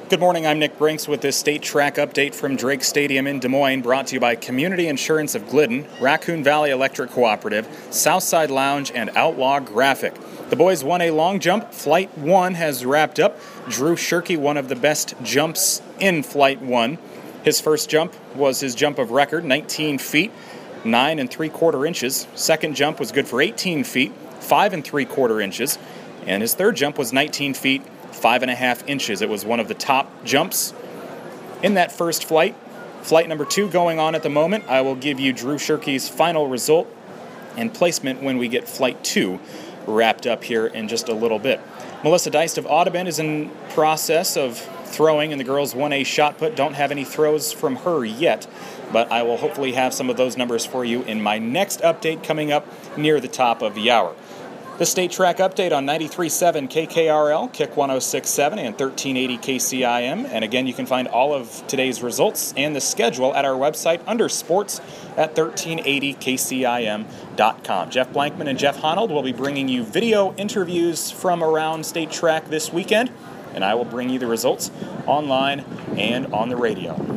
Good morning, I'm Nick Brinks with this state track update from Drake Stadium in Des Moines, brought to you by Community Insurance of Glidden, Raccoon Valley Electric Cooperative, Southside Lounge, and Outlaw Graphic. The boys won a long jump. Flight 1 has wrapped up. Drew Shirkey, one of the best jumps in Flight 1. His first jump was his jump of record, 19 feet, 9 3/4 inches. Second jump was good for 18 feet, 5 3/4 inches. And his third jump was 19 feet, 5 1/2 inches. It was one of the top jumps in that first flight. Flight number 2 going on at the moment. I will give you Drew Shirkey's final result and placement when we get Flight 2 wrapped up here in just a little bit. Melissa Deist of Audubon is in process of throwing, and the girls 1A shot put. Don't have any throws from her yet, but I will hopefully have some of those numbers for you in my next update coming up near the top of the hour. The State Track Update on 93.7 KKRL, KIC 106.7, and 1380 KCIM. And again, you can find all of today's results and the schedule at our website under Sports at 1380kcim.com. Jeff Blankman and Jeff Honnold will be bringing you video interviews from around State Track this weekend, and I will bring you the results online and on the radio.